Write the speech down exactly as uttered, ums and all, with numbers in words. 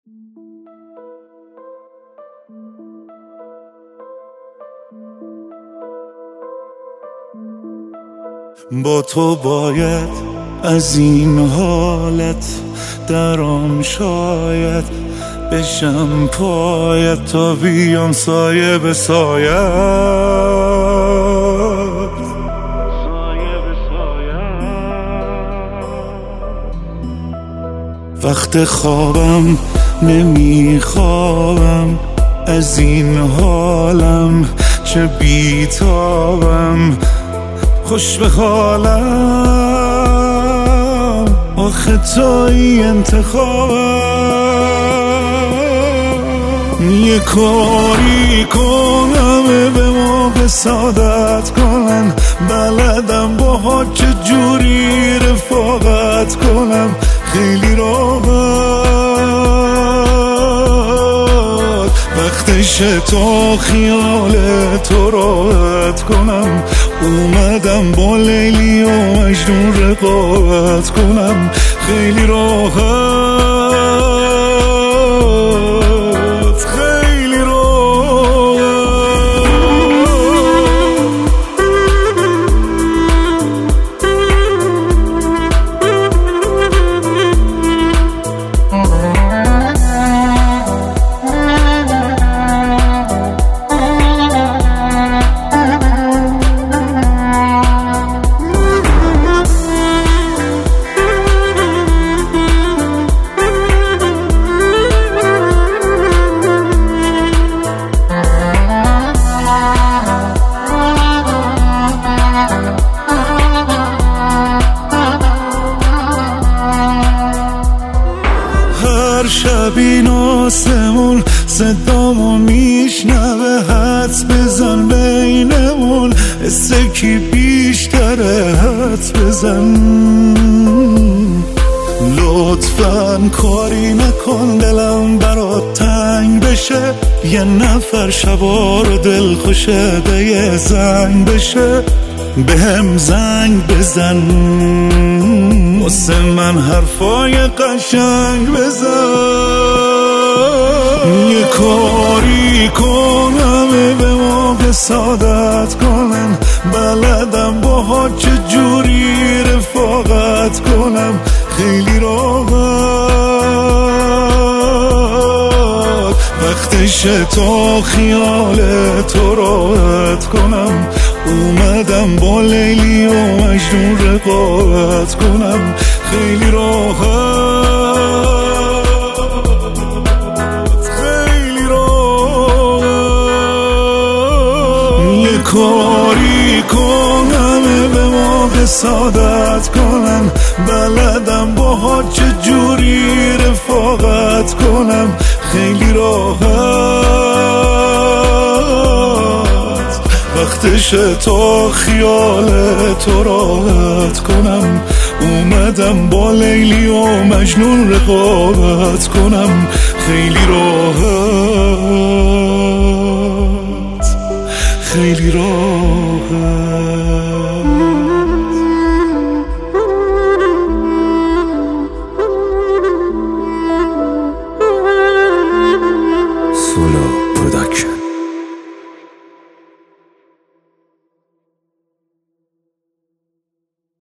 با تو باید از این حالت درام، شاید بشم پایت تا بیام سایه به سایت. وقت خوابم نمیخوابم از این حالم، چه بیتابم خوش به حالم، آخه توی انتخابم. یه کاری کنم به موقع سعادت کنم، بلدم با چه جوری رفاقت کنم، خیلی راحت وقتشه تا خیال تو راحت کنم. اومدم با لیلی و مجنون رقابت کنم، خیلی راحت خیلی راحت. شب این آسمون صدامو میشنوه، حدس بزن بینمون استکی بیشتره، حدس بزن. لطفاً کاری نکن دلم برات تنگ بشه، یه نفر شبا رو دل خوشه به یه زنگ بشه، به هم زنگ بزن واسه من حرفای قشنگ بزن. یه کاری کنم به موقع سعادت کنم، بلدم با چه جوری رفاقت کنم، خیلی راحت وقتشه تا خیال تو راحت کنم. اومدم با لیلی و مجنون رقابت کنم، خیلی راحت خیلی راحت. یه کاری کنم به موقع سعادت کنم، بلدم با چه جوری رفاقت کنم، خیلی راحت وقتشه تا خیال تو راحت کنم. اومدم با لیلی و مجنون رقابت کنم، خیلی راحت خیلی راحت.